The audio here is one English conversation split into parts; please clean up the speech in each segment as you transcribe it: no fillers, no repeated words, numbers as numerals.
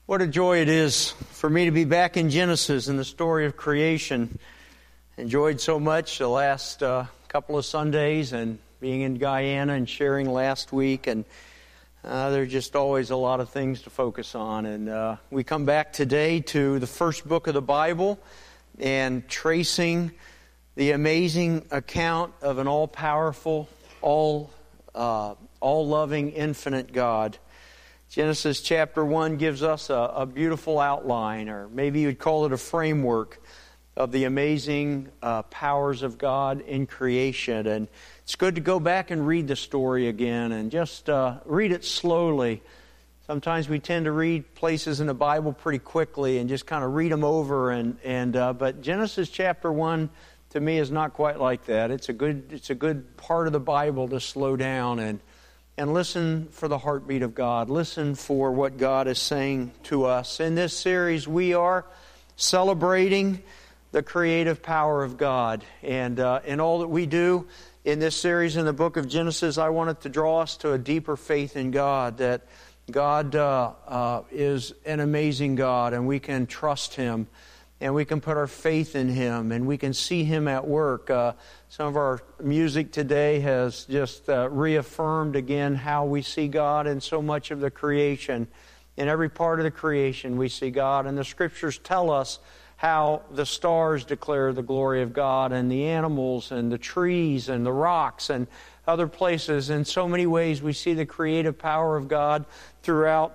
What a joy it is for me to be back in Genesis in the story of creation. Enjoyed so much the last couple of Sundays and being in Guyana and sharing last week. And there's just always a lot of things to focus on. And we come back today to the first book of the Bible and tracing the amazing account of an all-powerful, all-loving, infinite God. Genesis chapter 1 gives us a beautiful outline, or maybe you'd call it a framework, of the amazing powers of God in creation. And it's good to go back and read the story again and just read it slowly. Sometimes we tend to read places in the Bible pretty quickly and just kind of read them over. But Genesis chapter 1 to me is not quite like that. It's a good part of the Bible to slow down and listen for the heartbeat of God. Listen for what God is saying to us. In this series, we are celebrating the creative power of God. And in all that we do in this series in the book of Genesis, I want it to draw us to a deeper faith in God, that God is an amazing God, and we can trust Him, and we can put our faith in Him, and we can see Him at work. Some of our music today has just reaffirmed again how we see God in so much of the creation. In every part of the creation we see God, and the Scriptures tell us how the stars declare the glory of God, and the animals and the trees and the rocks and other places. In so many ways we see the creative power of God throughout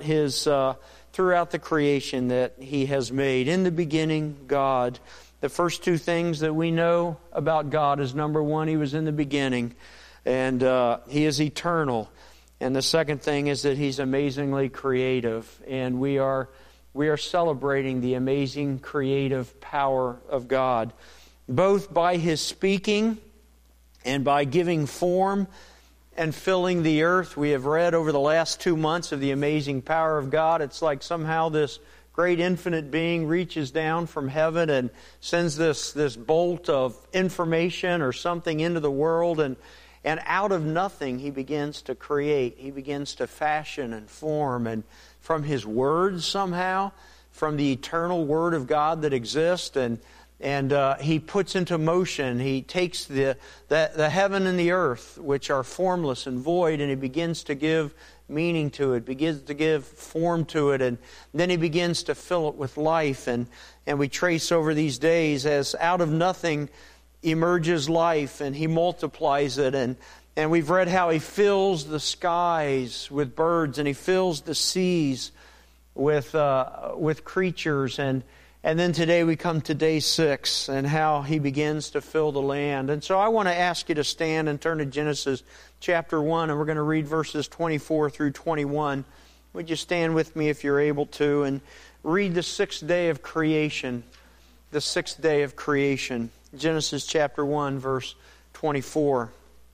the creation that He has made. In the beginning, God. The first two things that we know about God is, number one, He was in the beginning, and He is eternal. And the second thing is that He's amazingly creative, and we are celebrating the amazing creative power of God, both by His speaking and by giving form and filling the earth. We have read over the last 2 months of the amazing power of God. It's like somehow this great infinite being reaches down from heaven and sends this bolt of information or something into the world, and out of nothing He begins to create. He begins to fashion and form, and from His words somehow, from the eternal Word of God that exists, and He puts into motion. He takes the heaven and the earth, which are formless and void, and He begins to give meaning to it, begins to give form to it, and then He begins to fill it with life. And we trace over these days as out of nothing emerges life, and He multiplies it. And we've read how He fills the skies with birds, and He fills the seas with creatures. And then today we come to day 6 and how He begins to fill the land. And so I want to ask you to stand and turn to Genesis chapter 1, and we're going to read verses 24 through 21. Would you stand with me if you're able to and read the 6th day of creation? The 6th day of creation. Genesis chapter 1, verse 24.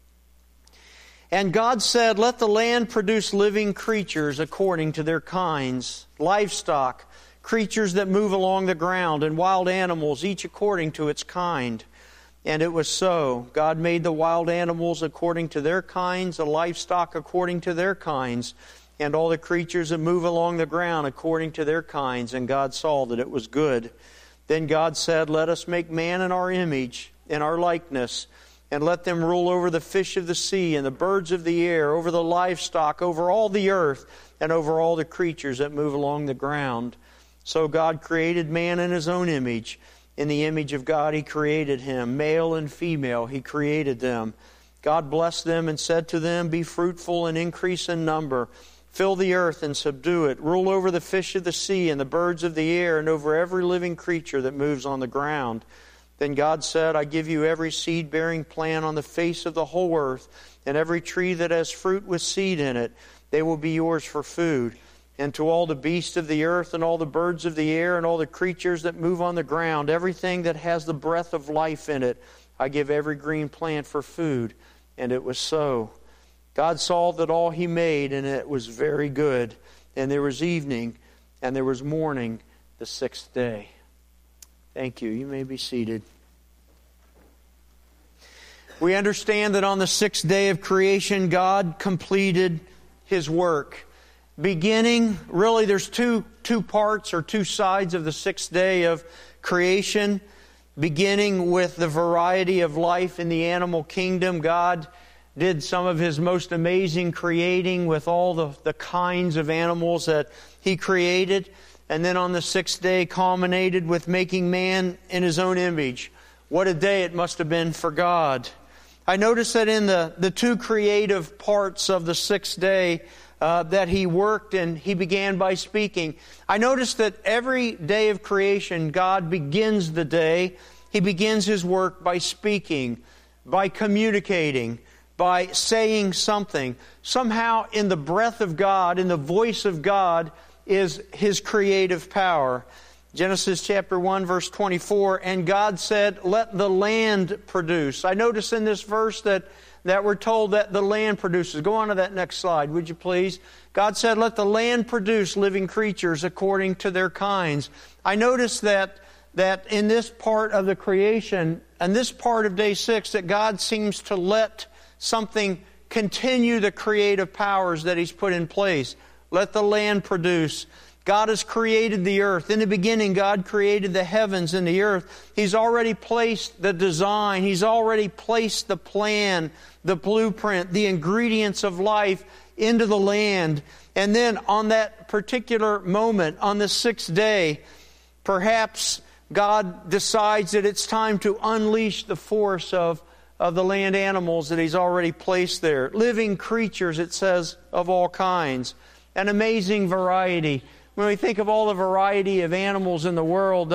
And God said, "Let the land produce living creatures according to their kinds, livestock, creatures that move along the ground, and wild animals, each according to its kind." And it was so. God made the wild animals according to their kinds, the livestock according to their kinds, and all the creatures that move along the ground according to their kinds. And God saw that it was good. Then God said, "Let us make man in our image, in our likeness, and let them rule over the fish of the sea and the birds of the air, over the livestock, over all the earth, and over all the creatures that move along the ground." So God created man in His own image. In the image of God He created him. Male and female He created them. God blessed them and said to them, "Be fruitful and increase in number. Fill the earth and subdue it. Rule over the fish of the sea and the birds of the air and over every living creature that moves on the ground." Then God said, "I give you every seed-bearing plant on the face of the whole earth, and every tree that has fruit with seed in it. They will be yours for food. And to all the beasts of the earth and all the birds of the air and all the creatures that move on the ground, everything that has the breath of life in it, I give every green plant for food." And it was so. God saw that all He made, and it was very good. And there was evening, and there was morning, the 6th day. Thank you. You may be seated. We understand that on the 6th day of creation, God completed His work. beginning, really there's two parts or two sides of the sixth day of creation. Beginning with the variety of life in the animal kingdom. God did some of His most amazing creating with all the kinds of animals that He created. And then on the sixth day culminated with making man in His own image. What a day it must have been for God. I noticed that in the two creative parts of the sixth day that He worked, and He began by speaking. I noticed that every day of creation, God begins the day. He begins His work by speaking, by communicating, by saying something. Somehow in the breath of God, in the voice of God, is His creative power. Genesis chapter 1, verse 24, and God said, let the land produce. I notice in this verse that we're told that the land produces. Go on to that next slide, would you please? God said, let the land produce living creatures according to their kinds. I notice that in this part of the creation, and this part of day 6, that God seems to let something continue the creative powers that He's put in place. Let the land produce. God has created the earth. In the beginning, God created the heavens and the earth. He's already placed the design. He's already placed the plan, the blueprint, the ingredients of life into the land. And then on that particular moment, on the sixth day, perhaps God decides that it's time to unleash the force of the land animals that He's already placed there. Living creatures, it says, of all kinds. An amazing variety. When we think of all the variety of animals in the world,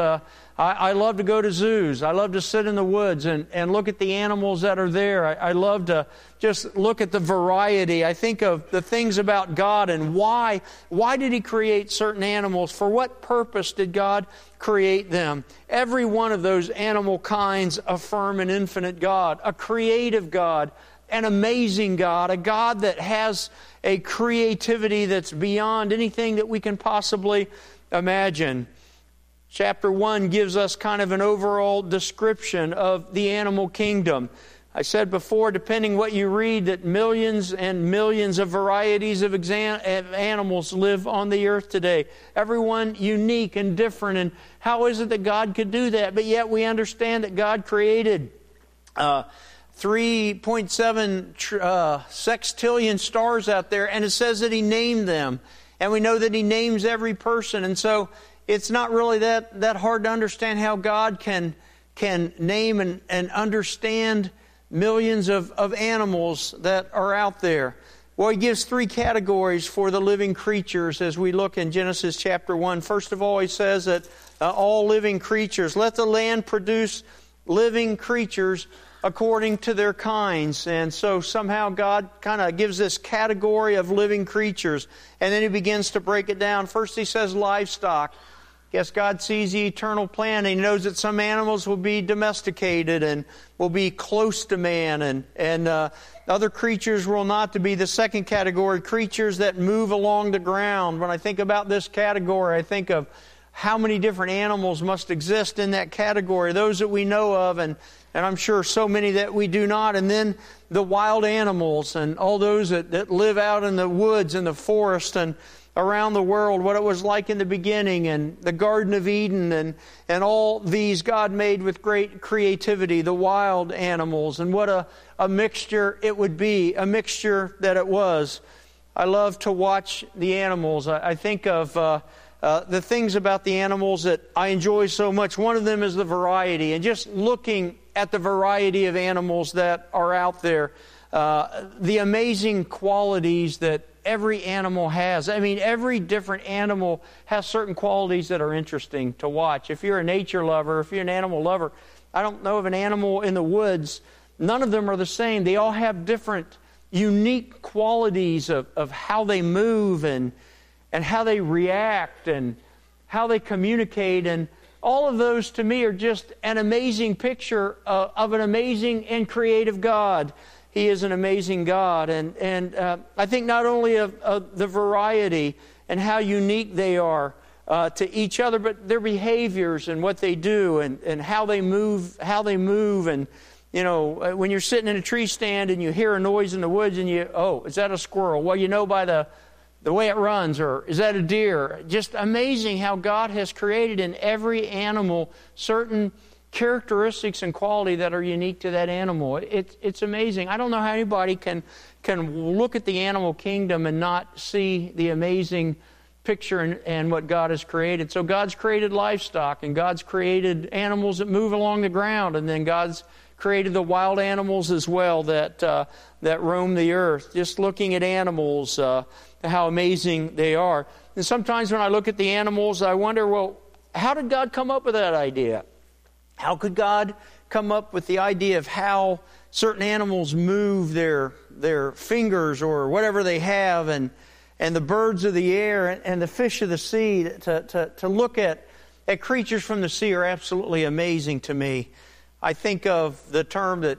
I love to go to zoos. I love to sit in the woods and look at the animals that are there. I love to just look at the variety. I think of the things about God and why did He create certain animals? For what purpose did God create them? Every one of those animal kinds affirm an infinite God, a creative God, an amazing God, a God that has a creativity that's beyond anything that we can possibly imagine. Chapter 1 gives us kind of an overall description of the animal kingdom. I said before, depending what you read, that millions and millions of varieties of animals live on the earth today. Everyone unique and different. And how is it that God could do that? But yet we understand that God created 3.7 sextillion stars out there, and it says that He named them. And we know that He names every person. And so it's not really that hard to understand how God can name and understand millions of animals that are out there. Well, He gives 3 categories for the living creatures as we look in Genesis chapter 1. First of all, He says that all living creatures, let the land produce living creatures according to their kinds. And so somehow God kind of gives this category of living creatures. And then He begins to break it down. First He says livestock. Yes, God sees the eternal plan. He knows that some animals will be domesticated and will be close to man, and other creatures will not. To be the second category, creatures that move along the ground. When I think about this category, I think of how many different animals must exist in that category. Those that we know of, and I'm sure so many that we do not. And then the wild animals and all those that live out in the woods and the forest and around the world, what it was like in the beginning, and the Garden of Eden, and all these God made with great creativity, the wild animals, and what a mixture it would be, a mixture that it was. I love to watch the animals. I think of the things about the animals that I enjoy so much. One of them is the variety, and just looking at the variety of animals that are out there, the amazing qualities that every animal has. I mean, every different animal has certain qualities that are interesting to watch. If you're a nature lover, if you're an animal lover, I don't know of an animal in the woods. None of them are the same. They all have different, unique qualities of how they move and how they react and how they communicate. And all of those, to me, are just an amazing picture of an amazing and creative God. He is an amazing God. And I think not only of the variety and how unique they are to each other, but their behaviors and what they do and how they move. And, you know, when you're sitting in a tree stand and you hear a noise in the woods and is that a squirrel? Well, you know by the way it runs, or is that a deer? Just amazing how God has created in every animal certain characteristics and quality that are unique to that animal. It's amazing. I don't know how anybody can look at the animal kingdom and not see the amazing picture and what God has created. So God's created livestock, and God's created animals that move along the ground, and then God's created the wild animals as well that roam the earth. Just looking at animals, how amazing they are. And sometimes when I look at the animals, I wonder, well, how did God come up with that idea? How could God come up with the idea of how certain animals move their fingers or whatever they have, and the birds of the air and the fish of the sea? To look at creatures from the sea are absolutely amazing to me. I think of the term that,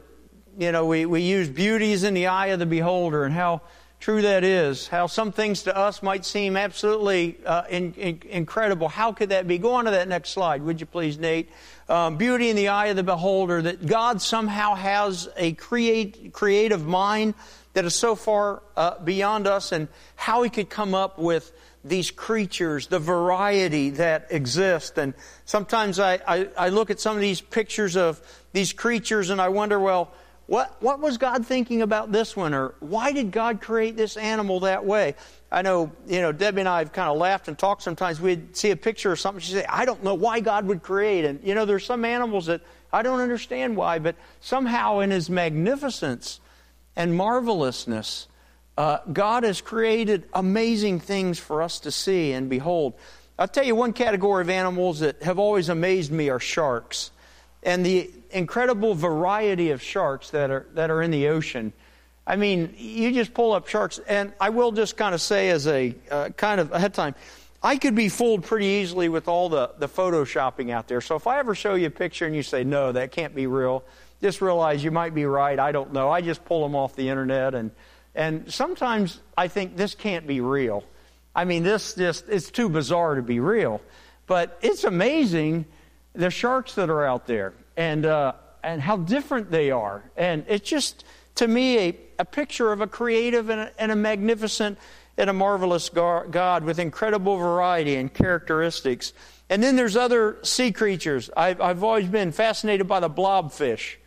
we use, beauty is in the eye of the beholder, and how true that is. How some things to us might seem absolutely incredible. How could that be? Go on to that next slide, would you please, Nate? Beauty in the eye of the beholder, that God somehow has a creative mind that is so far beyond us, and how He could come up with these creatures, the variety that exists. And sometimes I look at some of these pictures of these creatures and I wonder, well, what was God thinking about this one? Or why did God create this animal that way? I know, Debbie and I have kind of laughed and talked sometimes. We'd see a picture or something, she'd say, I don't know why God would create. And, there's some animals that I don't understand why, but somehow in His magnificence and marvelousness, God has created amazing things for us to see and behold. I'll tell you one category of animals that have always amazed me are sharks. And the incredible variety of sharks that are in the ocean. I mean, you just pull up sharks, and I will just kind of say as a kind of ahead of time, I could be fooled pretty easily with all the photoshopping out there. So if I ever show you a picture and you say, no, that can't be real, just realize you might be right. I don't know. I just pull them off the internet, and sometimes I think this can't be real. I mean, it's too bizarre to be real. But it's amazing the sharks that are out there and how different they are. And it's just, to me, a picture of a creative and a magnificent and a marvelous God with incredible variety and characteristics. And then there's other sea creatures. I've always been fascinated by the blobfish.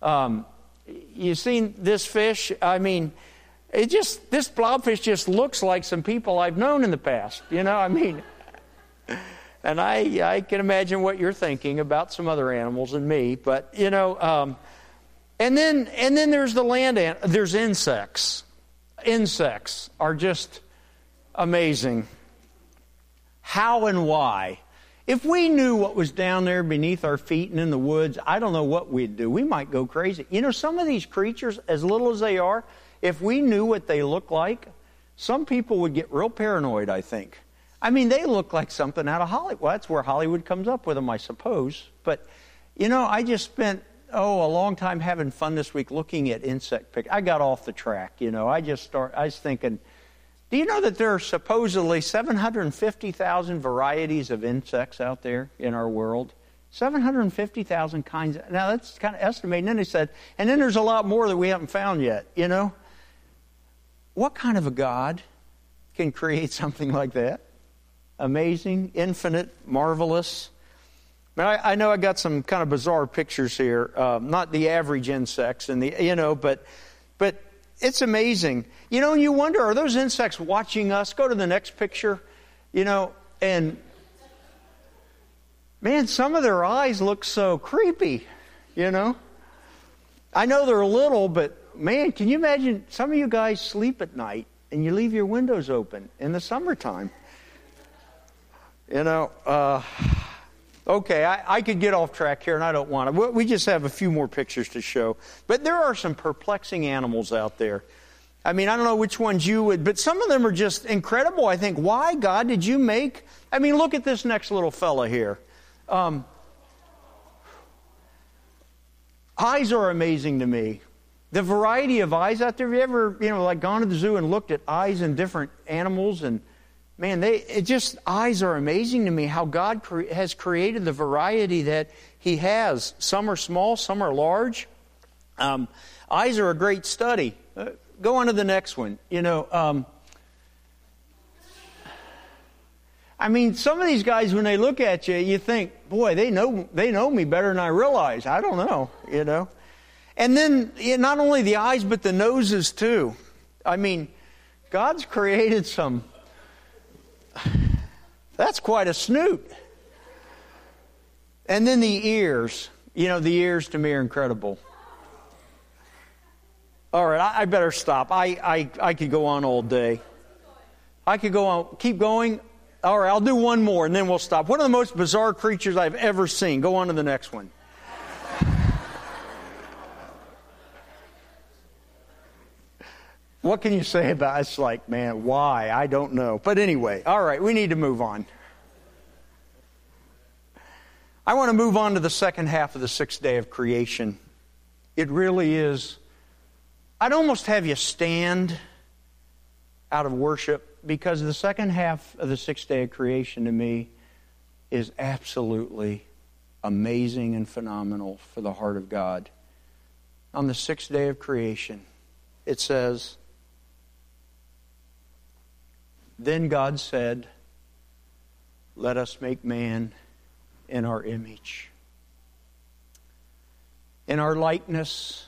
You've seen this fish? I mean, this blobfish just looks like some people I've known in the past. And I can imagine what you're thinking about some other animals and me. But, and then there's the land there's insects. Insects are just amazing. How and why? If we knew what was down there beneath our feet and in the woods, I don't know what we'd do. We might go crazy. Some of these creatures, as little as they are, if we knew what they look like, some people would get real paranoid, I think. I mean, they look like something out of Hollywood. Well, that's where Hollywood comes up with them, I suppose. But, I just spent, a long time having fun this week looking at insect pictures. I got off the track, I was thinking, do you know that there are supposedly 750,000 varieties of insects out there in our world? 750,000 kinds. Now, that's kind of estimated. And then they said, and then there's a lot more that we haven't found yet, What kind of a God can create something like that? Amazing, infinite, marvelous. I know I got some kind of bizarre pictures here. Not the average insects, and but it's amazing. And you wonder, are those insects watching us? Go to the next picture. And man, some of their eyes look so creepy. I know they're little, but man, can you imagine? Some of you guys sleep at night and you leave your windows open in the summertime. Okay, I could get off track here, and I don't want to. We just have a few more pictures to show. But there are some perplexing animals out there. I mean, I don't know which ones you would, but some of them are just incredible. I think, why, God, did you make? I mean, look at this next little fella here. Eyes are amazing to me. The variety of eyes out there. Have you ever, gone to the zoo and looked at eyes in different animals? And man, eyes are amazing to me, how God has created the variety that He has. Some are small, some are large. Eyes are a great study. Go on to the next one. I mean, some of these guys, when they look at you, you think, boy, they know me better than I realize. I don't know, you know. And then not only the eyes, but the noses too. I mean, God's created some. That's quite a snoot. And then the ears. You know, the ears to me are incredible. All right, I better stop. I could go on all day. I could go on. Keep going. All right, I'll do one more and then we'll stop. One of the most bizarre creatures I've ever seen. Go on to the next one. What can you say about it? It's like, man, why? I don't know. But anyway, all right, we need to move on. I want to move on to the second half of the sixth day of creation. It really is. I'd almost have you stand out of worship, because the second half of the sixth day of creation to me is absolutely amazing and phenomenal for the heart of God. On the sixth day of creation, it says, "Then God said, let us make man in our image, in our likeness."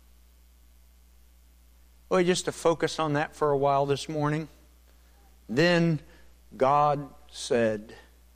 Well, just to focus on that for a while this morning. Then God said,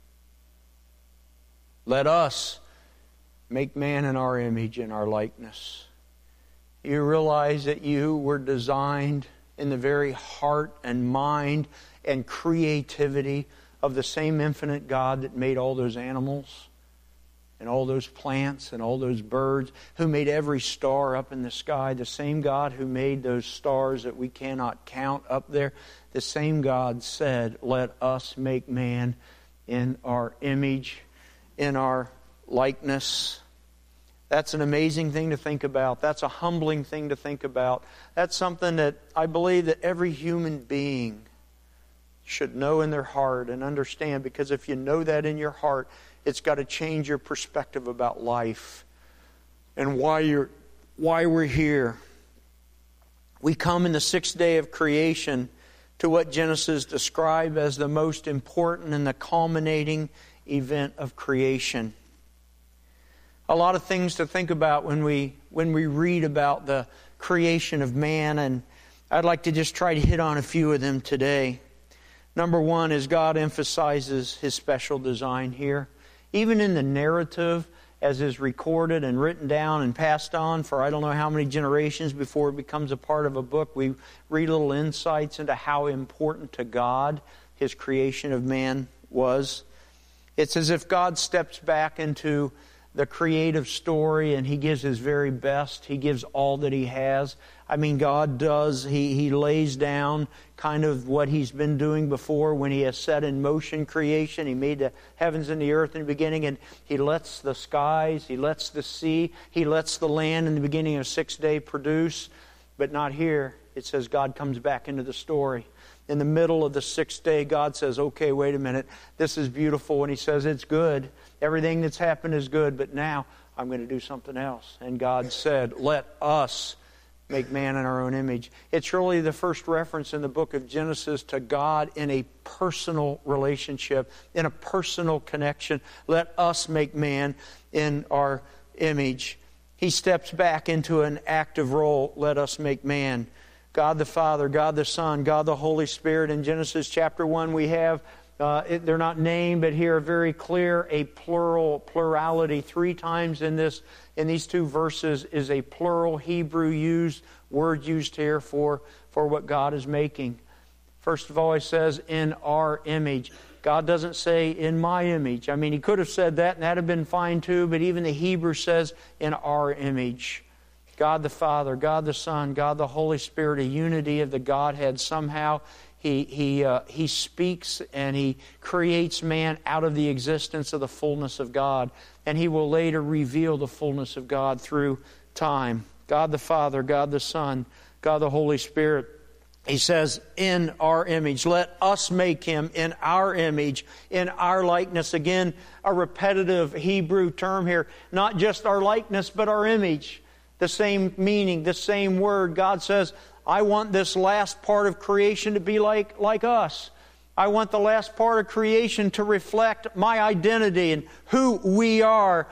let us make man in our image, in our likeness. You realize that you were designed in the very heart and mind and creativity of the same infinite God that made all those animals and all those plants and all those birds, who made every star up in the sky, the same God who made those stars that we cannot count up there. The same God said, let us make man in our image, in our likeness. That's an amazing thing to think about. That's a humbling thing to think about. That's something that I believe that every human being should know in their heart and understand, because if you know that in your heart, it's got to change your perspective about life and why we're here. We come in the sixth day of creation to what Genesis described as the most important and the culminating event of creation. A lot of things to think about when we read about the creation of man, and I'd like to just try to hit on a few of them today. Number one is God emphasizes His special design here. Even in the narrative, as is recorded and written down and passed on for I don't know how many generations before it becomes a part of a book, we read little insights into how important to God His creation of man was. It's as if God steps back into the creative story and He gives His very best. He gives all that He has. I mean, God does. He lays down kind of what He's been doing before when He has set in motion creation. He made the heavens and the earth in the beginning, and He lets the skies, He lets the sea, He lets the land in the beginning of the sixth day produce. But not here. It says God comes back into the story. In the middle of the sixth day, God says, okay, wait a minute. This is beautiful. And He says, it's good. Everything that's happened is good. But now I'm going to do something else. And God said, let us make man in our own image. It's really the first reference in the book of Genesis to God in a personal relationship, in a personal connection. Let us make man in our image. He steps back into an active role. Let us make man. God the Father, God the Son, God the Holy Spirit. In Genesis chapter 1 we have, they're not named, but here very clear, a plurality. 3 times in these 2 verses is a plural Hebrew word used here for what God is making. First of all, He says, in our image. God doesn't say, in my image. I mean, He could have said that, and that would have been fine too, but even the Hebrew says, in our image. God the Father, God the Son, God the Holy Spirit, a unity of the Godhead. Somehow He speaks and He creates man out of the existence of the fullness of God. And He will later reveal the fullness of God through time. God the Father, God the Son, God the Holy Spirit. He says, in our image. Let us make Him in our image, in our likeness. Again, a repetitive Hebrew term here. Not just our likeness, but our image. The same meaning, the same word. God says, I want this last part of creation to be like us. I want the last part of creation to reflect my identity and who we are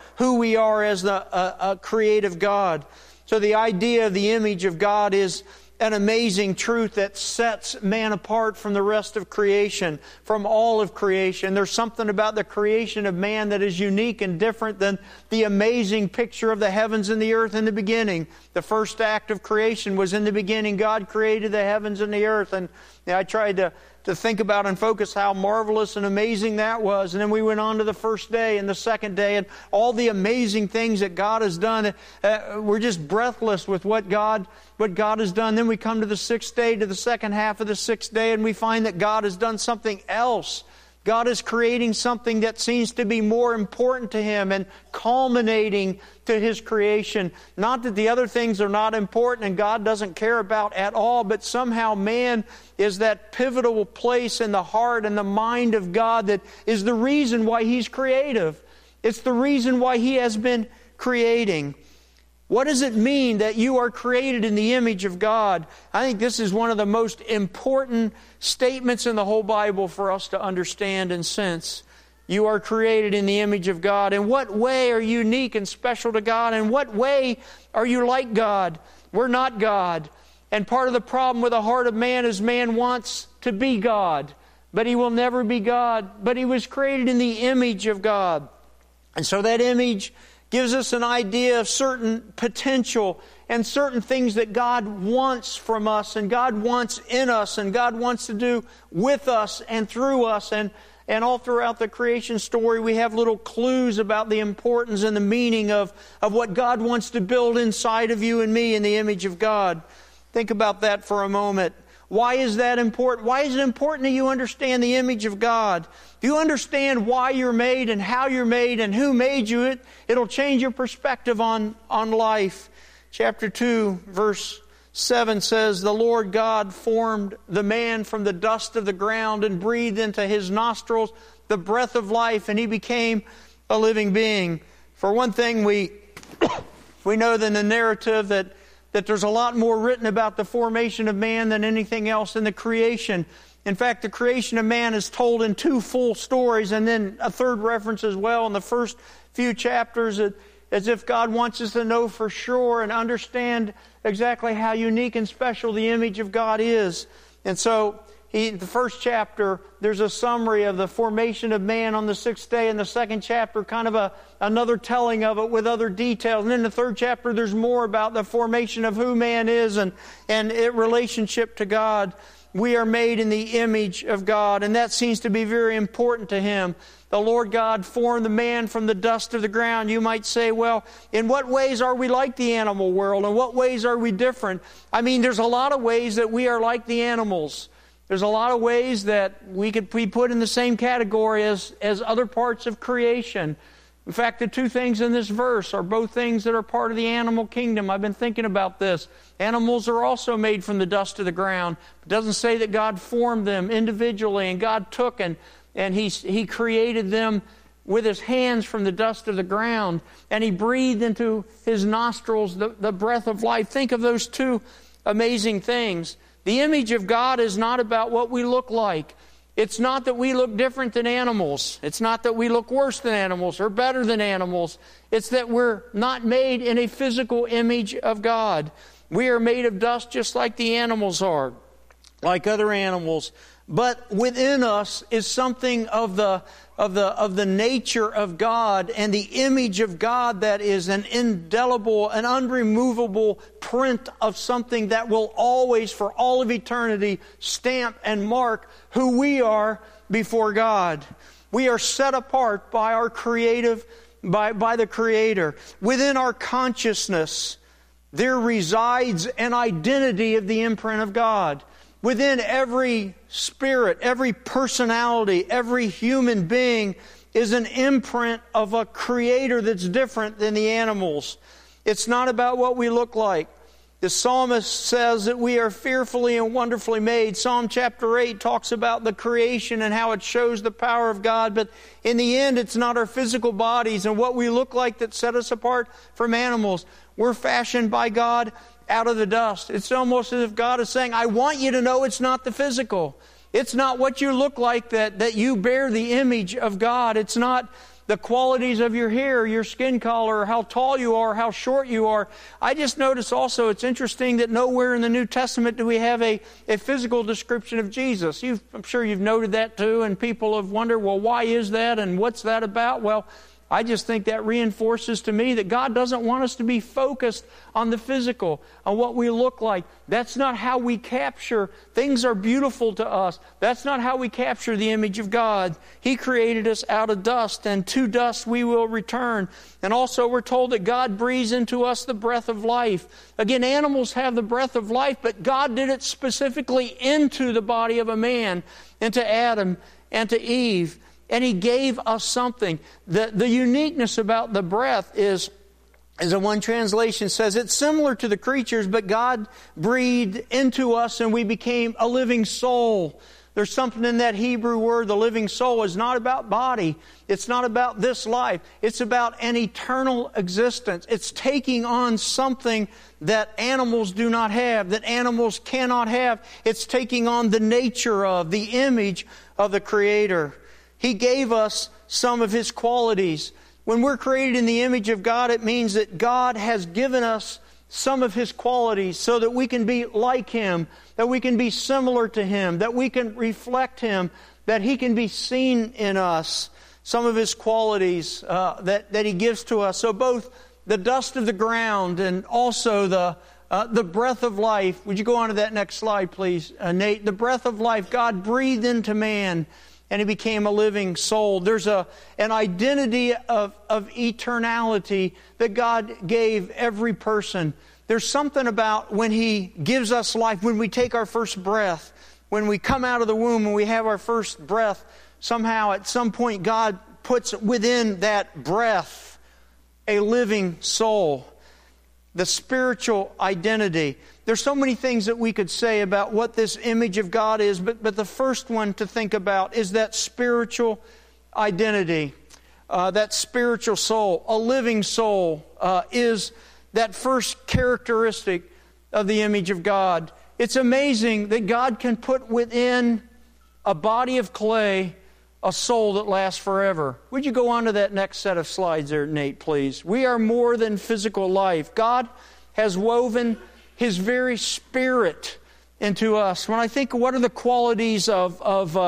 as a creative God. So the idea of the image of God is an amazing truth that sets man apart from the rest of creation, from all of creation. There's something about the creation of man that is unique and different than the amazing picture of the heavens and the earth in the beginning. The first act of creation was in the beginning. God created the heavens and the earth. And I tried to think about and focus how marvelous and amazing that was. And then we went on to the first day and the second day and all the amazing things that God has done. We're just breathless with what God has done. Then we come to the sixth day, to the second half of the sixth day, and we find that God has done something else. God is creating something that seems to be more important to Him and culminating to His creation. Not that the other things are not important and God doesn't care about at all, but somehow man is that pivotal place in the heart and the mind of God that is the reason why He's creative. It's the reason why He has been creating. What does it mean that you are created in the image of God? I think this is one of the most important statements in the whole Bible for us to understand and sense. You are created in the image of God. In what way are you unique and special to God? In what way are you like God? We're not God. And part of the problem with the heart of man is man wants to be God, but he will never be God. But he was created in the image of God. And so that image gives us an idea of certain potential and certain things that God wants from us and God wants in us and God wants to do with us and through us. And all throughout the creation story, we have little clues about the importance and the meaning of what God wants to build inside of you and me in the image of God. Think about that for a moment. Why is that important? Why is it important that you understand the image of God? If you understand why you're made and how you're made and who made you, it'll change your perspective on life. Chapter 2, verse 7 says, "The Lord God formed the man from the dust of the ground and breathed into his nostrils the breath of life, and he became a living being." For one thing, we know in the narrative that there's a lot more written about the formation of man than anything else in the creation. In fact, the creation of man is told in two full stories and then a third reference as well in the first few chapters, as if God wants us to know for sure and understand exactly how unique and special the image of God is. And so, the first chapter, there's a summary of the formation of man on the sixth day. In the second chapter, kind of another telling of it with other details. And in the third chapter, there's more about the formation of who man is and its relationship to God. We are made in the image of God, and that seems to be very important to Him. The Lord God formed the man from the dust of the ground. You might say, well, in what ways are we like the animal world? In what ways are we different? I mean, there's a lot of ways that we are like the animals. There's a lot of ways that we could be put in the same category as other parts of creation. In fact, the two things in this verse are both things that are part of the animal kingdom. I've been thinking about this. Animals are also made from the dust of the ground. It doesn't say that God formed them individually and God took and He created them with His hands from the dust of the ground, and He breathed into His nostrils the breath of life. Think of those two amazing things. The image of God is not about what we look like. It's not that we look different than animals. It's not that we look worse than animals or better than animals. It's that we're not made in a physical image of God. We are made of dust just like the animals are, like other animals. But within us is something of the nature of God and the image of God that is an indelible, an unremovable print of something that will always, for all of eternity, stamp and mark who we are before God. We are set apart by our by the Creator. Within our consciousness, there resides an identity of the imprint of God. Within every spirit, every personality, every human being is an imprint of a Creator that's different than the animals. It's not about what we look like. The psalmist says that we are fearfully and wonderfully made. Psalm chapter 8 talks about the creation and how it shows the power of God. But in the end, it's not our physical bodies and what we look like that set us apart from animals. We're fashioned by God out of the dust. It's almost as if God is saying, I want you to know it's not the physical. It's not what you look like that you bear the image of God. It's not the qualities of your hair, your skin color, how tall you are, how short you are. I just notice also it's interesting that nowhere in the New Testament do we have a physical description of Jesus. I'm sure you've noted that too, and people have wondered, well, why is that and what's that about? Well, I just think that reinforces to me that God doesn't want us to be focused on the physical, on what we look like. That's not how we capture. Things are beautiful to us. That's not how we capture the image of God. He created us out of dust, and to dust we will return. And also we're told that God breathes into us the breath of life. Again, animals have the breath of life, but God did it specifically into the body of a man, into Adam and to Eve. And He gave us something. The uniqueness about the breath is, as one translation says, it's similar to the creatures, but God breathed into us and we became a living soul. There's something in that Hebrew word, the living soul, is not about body. It's not about this life. It's about an eternal existence. It's taking on something that animals do not have, that animals cannot have. It's taking on the nature of, the image of the Creator. He gave us some of His qualities. When we're created in the image of God, it means that God has given us some of His qualities so that we can be like Him, that we can be similar to Him, that we can reflect Him, that He can be seen in us. Some of His qualities that He gives to us. So both the dust of the ground and also the breath of life. Would you go on to that next slide, please, Nate? The breath of life, God breathed into man, and he became a living soul. There's an identity of eternality that God gave every person. There's something about when He gives us life, when we take our first breath, when we come out of the womb and we have our first breath, somehow at some point God puts within that breath a living soul. The spiritual identity. There's so many things that we could say about what this image of God is, but the first one to think about is that spiritual identity, that spiritual soul. A living soul is that first characteristic of the image of God. It's amazing that God can put within a body of clay a soul that lasts forever. Would you go on to that next set of slides there, Nate, please? We are more than physical life. God has woven His very Spirit into us. When I think, what are the qualities of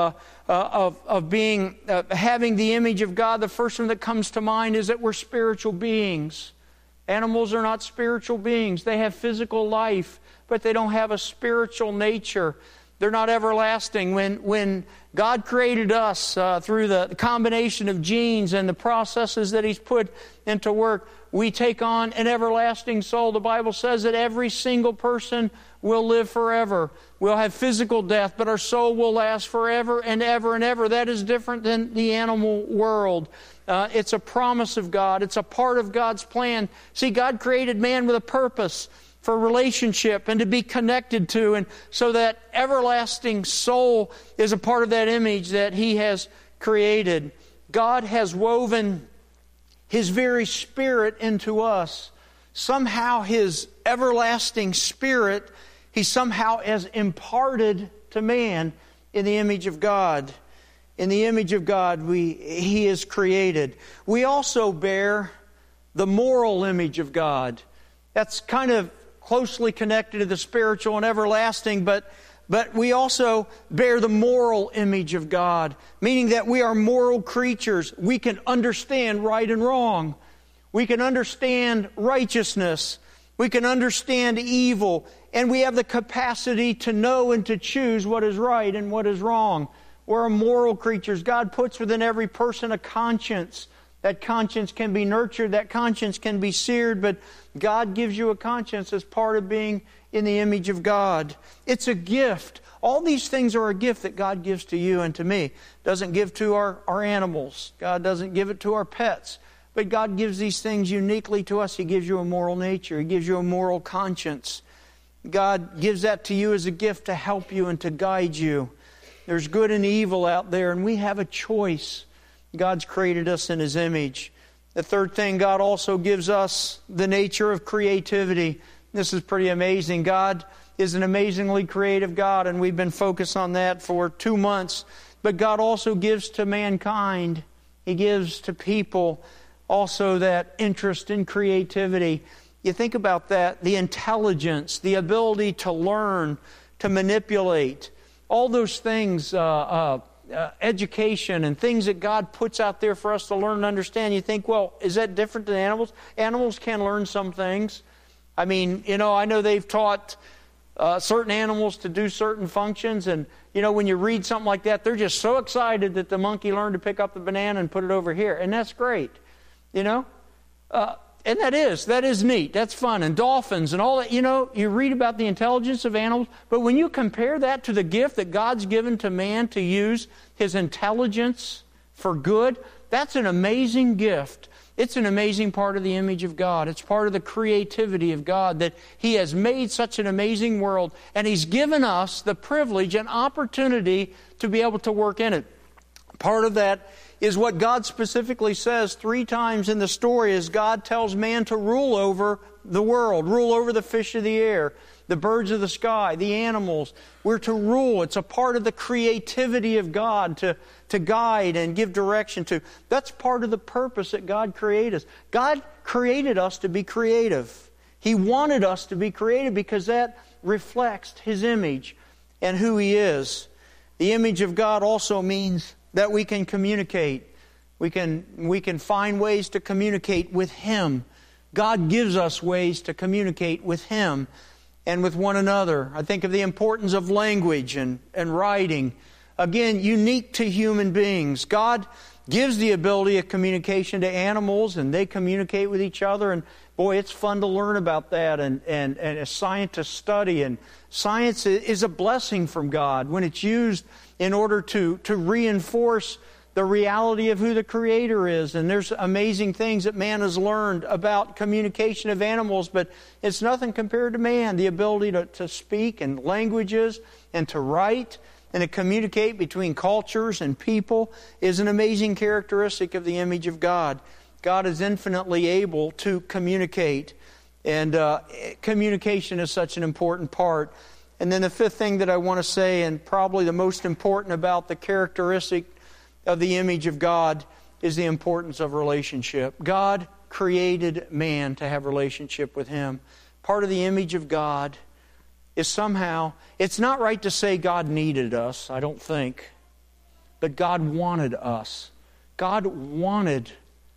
being having the image of God? The first one that comes to mind is that we're spiritual beings. Animals are not spiritual beings. They have physical life, but they don't have a spiritual nature. They're not everlasting. When God created us through the combination of genes and the processes that He's put into work, we take on an everlasting soul. The Bible says that every single person will live forever. We'll have physical death, but our soul will last forever and ever and ever. That is different than the animal world. It's a promise of God. It's a part of God's plan. See, God created man with a purpose for relationship and to be connected to, and so that everlasting soul is a part of that image that He has created. God has woven His very Spirit into us. Somehow His everlasting Spirit, He somehow has imparted to man in the image of God. In the image of God He is created. We also bear the moral image of God. That's kind of closely connected to the spiritual and everlasting, but we also bear the moral image of God, meaning that we are moral creatures. We can understand right and wrong. We can understand righteousness. We can understand evil. And we have the capacity to know and to choose what is right and what is wrong. We're moral creatures. God puts within every person a conscience. That conscience can be nurtured, that conscience can be seared, but God gives you a conscience as part of being in the image of God. It's a gift. All these things are a gift that God gives to you and to me. Doesn't give to our animals. God doesn't give it to our pets. But God gives these things uniquely to us. He gives you a moral nature. He gives you a moral conscience. God gives that to you as a gift to help you and to guide you. There's good and evil out there, and we have a choice. God's created us in His image. The third thing, God also gives us the nature of creativity. This is pretty amazing. God is an amazingly creative God, and we've been focused on that for 2 months. But God also gives to mankind, He gives to people also that interest in creativity. You think about that, the intelligence, the ability to learn, to manipulate, all those things, education and things that God puts out there for us to learn and understand. You think, well, is that different than animals? Animals can learn some things. I mean, I know they've taught certain animals to do certain functions, and when you read something like that, they're just so excited that the monkey learned to pick up the banana and put it over here, and that's great, and that is neat. That's fun. And dolphins and all that, you read about the intelligence of animals, but when you compare that to the gift that God's given to man to use His intelligence for good, that's an amazing gift. It's an amazing part of the image of God. It's part of the creativity of God, that He has made such an amazing world, and He's given us the privilege and opportunity to be able to work in it. Part of that is what God specifically says 3 times in the story, as God tells man to rule over the world, rule over the fish of the air, the birds of the sky, the animals. We're to rule. It's a part of the creativity of God to guide and give direction to. That's part of the purpose that God created us. God created us to be creative. He wanted us to be creative because that reflects His image and who He is. The image of God also means that we can communicate. We can find ways to communicate with Him. God gives us ways to communicate with Him and with one another. I think of the importance of language and writing. Again, unique to human beings. God gives the ability of communication to animals, and they communicate with each other. And boy, it's fun to learn about that and as scientists study. And science is a blessing from God when it's used in order to reinforce the reality of who the Creator is. And there's amazing things that man has learned about communication of animals, but it's nothing compared to man. The ability to speak in languages and to write and to communicate between cultures and people is an amazing characteristic of the image of God. God is infinitely able to communicate, and communication is such an important part. And then the 5th thing that I want to say, and probably the most important about the characteristic of the image of God, is the importance of relationship. God created man to have relationship with Him. Part of the image of God is somehow, it's not right to say God needed us, I don't think, but God wanted us. God wanted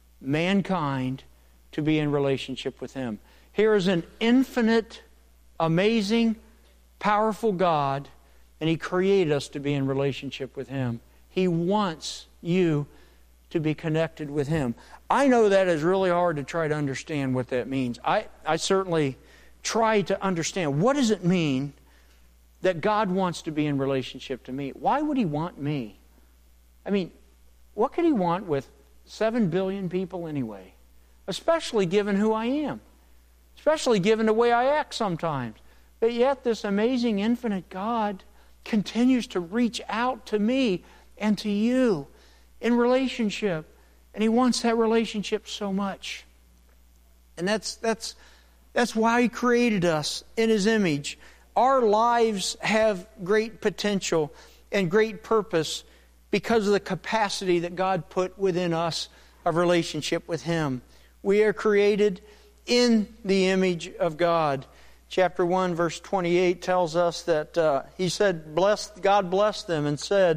mankind to be in relationship with Him. Here is an infinite, amazing, powerful God, and He created us to be in relationship with Him. He wants you to be connected with Him. I know that is really hard to try to understand what that means. I certainly try to understand, what does it mean that God wants to be in relationship to me? Why would He want me? I mean, what could He want with 7 billion people anyway? Especially given who I am. Especially given the way I act sometimes. But yet this amazing infinite God continues to reach out to me and to you in relationship. And He wants that relationship so much. And that's why He created us in His image. Our lives have great potential and great purpose because of the capacity that God put within us of relationship with Him. We are created in the image of God. Chapter 1, verse 28 tells us that He said, God blessed them and said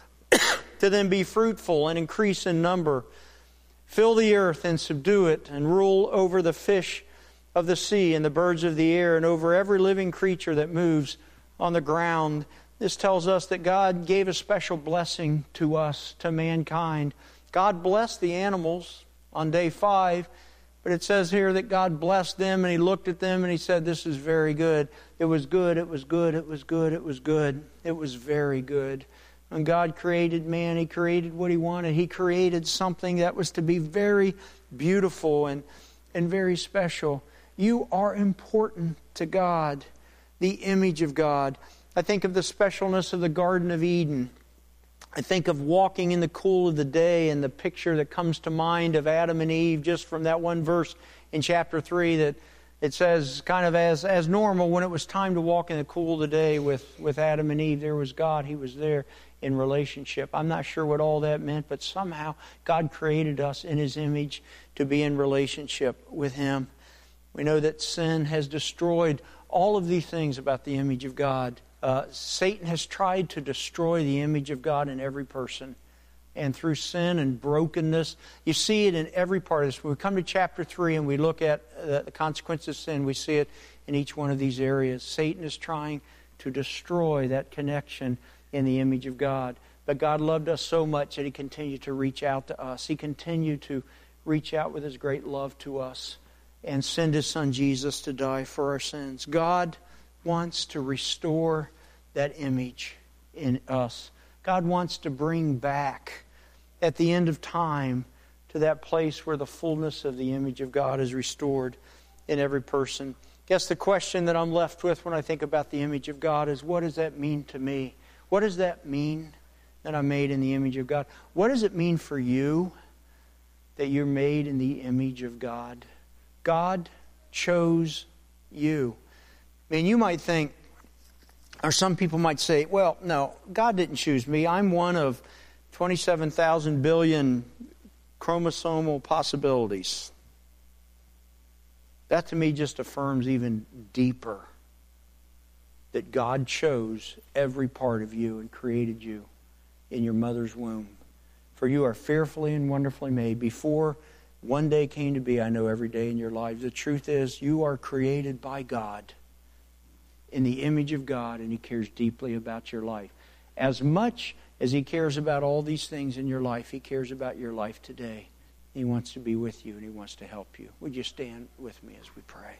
to them, be fruitful and increase in number. Fill the earth and subdue it, and rule over the fish of the sea and the birds of the air and over every living creature that moves on the ground. This tells us that God gave a special blessing to us, to mankind. God blessed the animals on day 5, but it says here that God blessed them, and He looked at them and He said, this is very good. It was good, it was good, it was good, it was good. It was very good. When God created man, He created what He wanted. He created something that was to be very beautiful and very special. You are important to God, the image of God. I think of the specialness of the Garden of Eden. I think of walking in the cool of the day, and the picture that comes to mind of Adam and Eve just from that one verse in chapter 3 that It says, kind of as normal, when it was time to walk in the cool of the day with Adam and Eve, there was God. He was there in relationship. I'm not sure what all that meant, but somehow God created us in His image to be in relationship with Him. We know that sin has destroyed all of these things about the image of God. Satan has tried to destroy the image of God in every person. And through sin and brokenness, you see it in every part of this. When we come to chapter 3 and we look at the consequences of sin, we see it in each one of these areas. Satan is trying to destroy that connection in the image of God. But God loved us so much that He continued to reach out to us. He continued to reach out with His great love to us and send His Son Jesus to die for our sins. God wants to restore that image in us. God wants to bring back, at the end of time, to that place where the fullness of the image of God is restored in every person. I guess the question that I'm left with when I think about the image of God is, what does that mean to me? What does that mean that I'm made in the image of God? What does it mean for you that you're made in the image of God? God chose you. I mean, you might think, or some people might say, well, no, God didn't choose me. I'm one of 27,000 billion chromosomal possibilities. That to me just affirms even deeper that God chose every part of you and created you in your mother's womb. For you are fearfully and wonderfully made. Before one day came to be, I know every day in your lives. The truth is, you are created by God in the image of God, and He cares deeply about your life. As much as He cares about all these things in your life, He cares about your life today. He wants to be with you, and He wants to help you. Would you stand with me as we pray?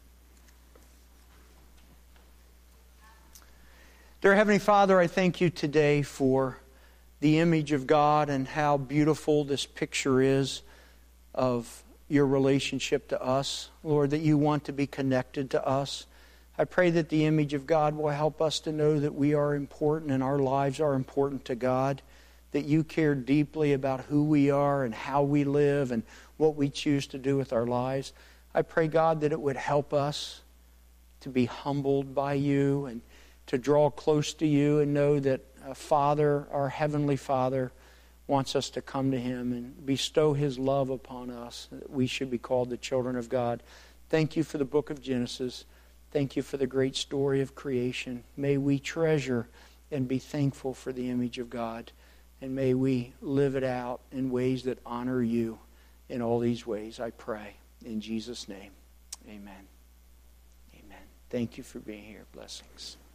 Dear Heavenly Father, I thank You today for the image of God and how beautiful this picture is of Your relationship to us. Lord, that You want to be connected to us. I pray that the image of God will help us to know that we are important and our lives are important to God, that You care deeply about who we are and how we live and what we choose to do with our lives. I pray, God, that it would help us to be humbled by You and to draw close to You and know that Father, our Heavenly Father, wants us to come to Him and bestow His love upon us, that we should be called the children of God. Thank You for the book of Genesis. Thank You for the great story of creation. May we treasure and be thankful for the image of God. And may we live it out in ways that honor You. In all these ways, I pray. In Jesus' name, amen. Amen. Thank you for being here. Blessings.